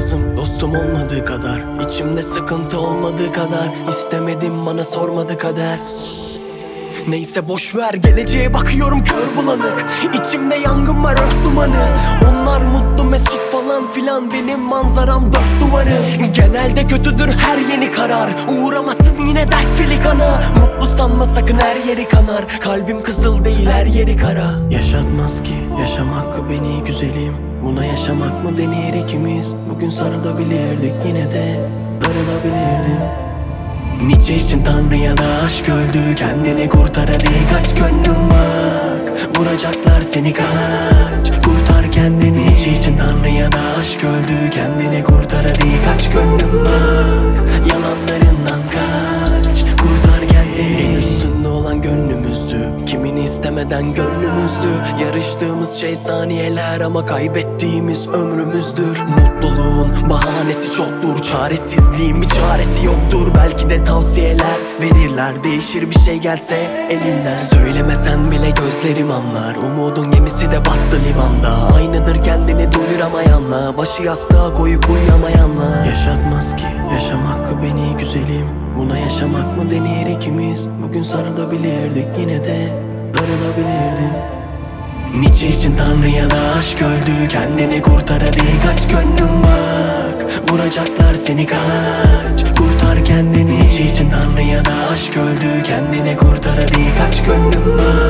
yalnızım dostum olmadığı kadar, İçimde sıkıntı olmadığı kadar, İstemedim bana sormadı kader. Neyse boşver, geleceğe bakıyorum kör bulanık. İçimde yangın var, ört dumanı. Onlar mutlu mesut falan filan, benim manzaram dört duvarı. Genelde kötüdür her yeni karar, uğramasın yine dert filikana. Mutlu sanma sakın, her yeri kanar. Kalbim kızıl değil, her yeri kara. Yaşatmaz ki yaşam hakkı beni güzelim. Buna yaşamak mı denir ikimiz? Bugün sarılabilirdik, yine de darılabilirdim. Niçin için Tanrı'ya da aşk öldü, kendini kurtar hadi kaç gönlüm bak. Vuracaklar seni, kaç, kurtar kendini. Niçin için Tanrı'ya da aşk öldü, kendini kurtar hadi kaç gönlüm bak. Yalanlarından kaç, kurtar kendini. En üstünde olan gönlümüzdü, kimini istemeden gönlümüzdü. Yarıştığımız şey saniyeler ama kaybettiğimiz ömrümüzdür. Mutluluğun bahanesi çoktur, çaresizliğin bir çaresi yoktur. Belki de tavsiyeler verirler, değişir bir şey gelse elinden. Söylemesen bile gözlerim anlar, umudun gemisi de battı limanda. Aynıdır kendini doyuramayanla, başı yastığa koyup uyuyamayanla. Yaşatmaz ki yaşam hakkı beni güzelim. Buna yaşamak mı denir ikimiz? Bugün sarılabilirdik, yine de darılabilirdim. Niçin için Tanrı'ya da aşk öldü, kendini kurtar hadi kaç gönlüm bak. Vuracaklar seni, kaç, kurtar kendini. Niçin için Tanrı'ya da aşk öldü, kendini kurtar hadi kaç gönlüm bak.